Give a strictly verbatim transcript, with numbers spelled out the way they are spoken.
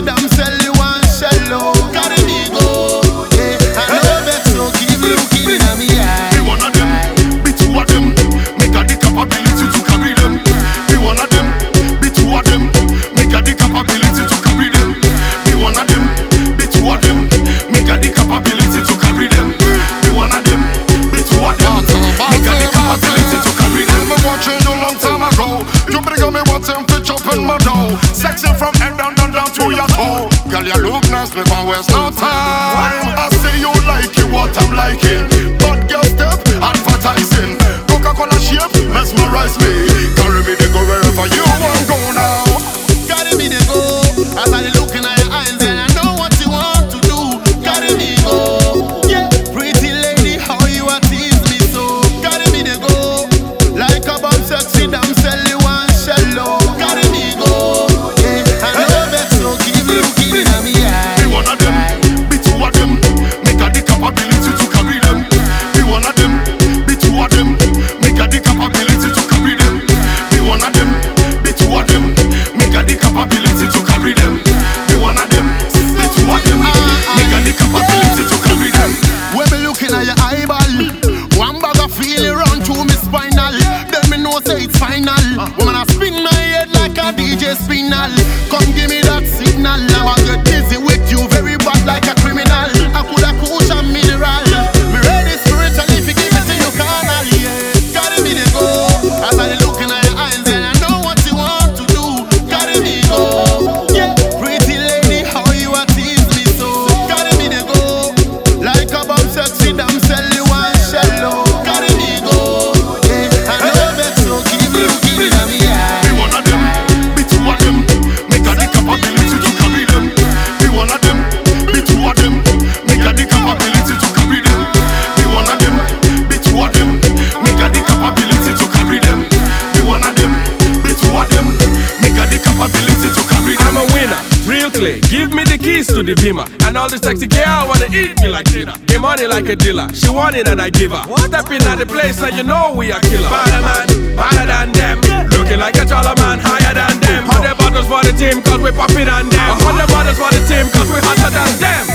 them sell you one shallow. Carry me go, yeah. I know that so keep looking at me eye. Be one of them, be two of them. Make a the capability to carry them. Be one of them, be two of them. Make a the capability to carry them. Be one of them, be two of them. Make a the capability to carry them. Be one of them, be two of them. Make a the capability to carry them. I've been watching you long time ago. You bring on me watching to chop in my dough. Sexy from head down, down, down to your toe. Girl, you look nice, we won't waste no time. I say you like it, what I'm liking. But girl step, advertising. Coca-Cola shape, mesmerize me. Carry me to go wherever you want go now. Carry me to go. As I looking at your eyes and I know what you want to do. Carry me go. Yeah, pretty lady, how you a tease me so. Carry me to go. Like a bomb sexy, damn sell you one shallow. Carry me go. Yeah, I know that so keep looking at me eye. Be one of them, be two of them. Make a the capability to carry them. Be one of them, be two of them. Make a the capability to carry them. Be one of them, be two of them. Make a the capability to carry them. Be one of them, be two of them. Make a the capability to carry them. When me looking at your eyeball, one bag of feeling run through me spinal. Then me know say it's final. Woman I spin my head like a D J spinal. Come give me that signal. Now I get dizzy with you, very bad like a criminal. I coulda coach a mineral. Me ready spiritually if you give it to you carnal. Yeah, carry me to go. As I looking at your eyes and I know what you want to do. Carry me go. Yeah, pretty lady, how you a tease me so. Carry me to go. Like a bomb sexy, damn sell you one shallow. Carry me go. Yeah, I know that so keep looking at me eye. Be one of them, be two of them. Make a the capability to carry them. Be one of them, be two of them. Make a the capability to carry them. Be one of them, be two of them. Make a the capability to carry them. Be one of them, be two of them. Make a the capability to carry them. I'm a winner, real clear. Give me the keys to the beamer. And all this sexy girl wanna eat me like dinner. Give money like a dealer. She want it and I give her. Step in at the place and you know we are killer. Better man, better than them. Looking like a taller man, higher than them. Hundred bottles for the team, cause we poppin' on them. A hundred bottles for the team, cause we hotter than them.